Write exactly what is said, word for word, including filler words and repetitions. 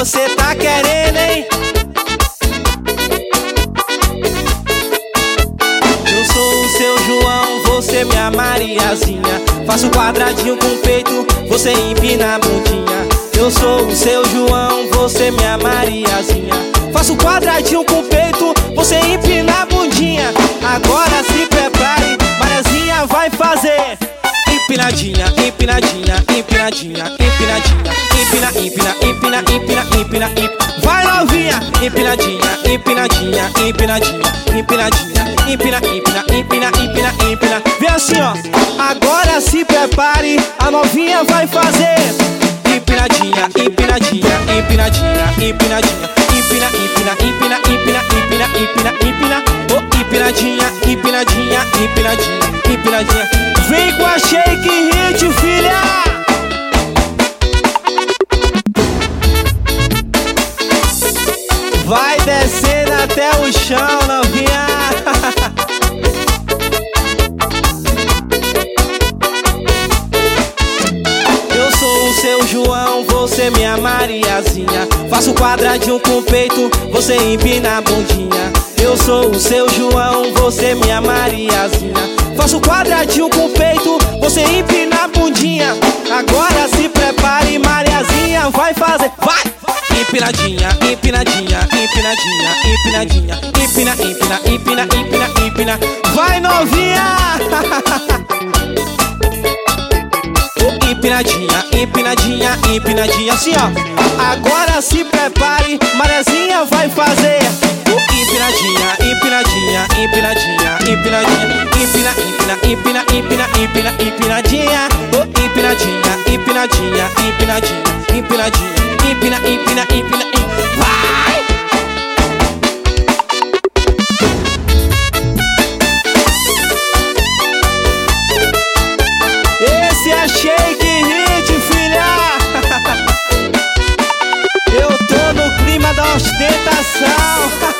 você tá querendo, hein? Eu sou o seu João, você minha Mariazinha. Faço quadradinho com o peito, você empina a bundinha. Eu sou o seu João, você minha Mariazinha. Faço quadradinho com o peito, você empina a bundinha. Agora se prepare, Mariazinha vai fazer empinadinha, empinadinha, empinadinha, empinadinha. Empina, empina, empina, empina, empina, empina. Vai novinha, empinadinha, empinadinha, empinadinha, empinadinha. Empina, empina, empina, empina, empina. Vem assim, ó. Agora se prepare, a novinha vai fazer empinadinha, empinadinha, empinadinha, empinadinha. Empina, empina, empina, empina, empina, empina, empina. Oh, empinadinha, empinadinha, empinadinha, empinadinha. Vem com a Shake Hit, filha! Vai descendo até o chão, novinha. Eu sou o seu João, você minha Mariazinha. Faço quadradinho com o peito, você empina a bundinha. Eu sou o seu João, você minha Mariazinha. Faço quadradinho com o peito, você empina a bundinha. Agora se prepare, Mariazinha vai fazer. Vai! Empinadinha, empinadinha, empinadinha, empinadinha. Empina, empina, empina, empina, empina. Vai novinha! Empinadinha, empinadinha, empinadinha. Assim ó. Agora se prepare, Mariazinha vai fazer empinadinha, empinadinha, empinadinha, empinadinha. Empina, empina, empina, empina, empina, empinadinha. Oh, empinadinha, empinadinha, empinadinha, empinadinha. Empina, empina, empina, empina. Vai! Esse é Shake Hit, filha! Eu tô no clima da ostentação.